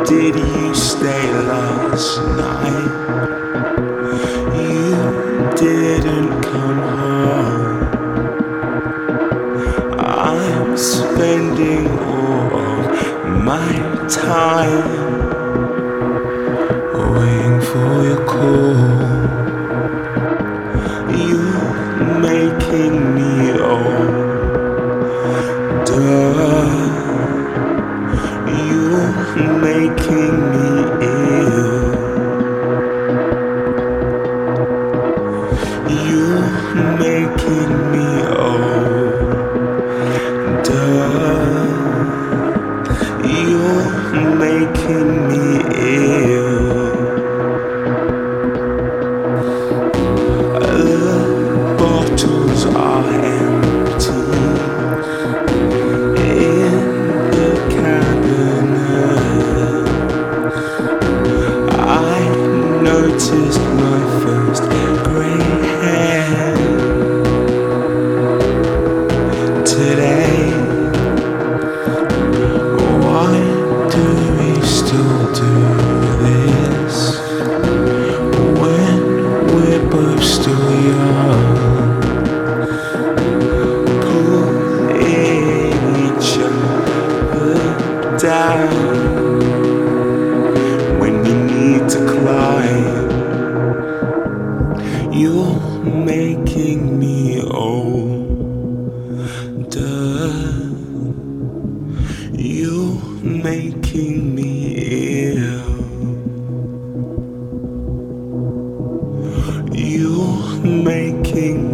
did you stay last night? You didn't come home. I'm spending all of my time waiting for your call. You're making me older. You're making me ill. You're making me older. You're making me ill. The bottles are empty in the cabinet. I noticed my first grey hair today. Why do we still do this when we're both still young? Pulling each other down when you need to climb. You're making me older. You're making me ill. You're making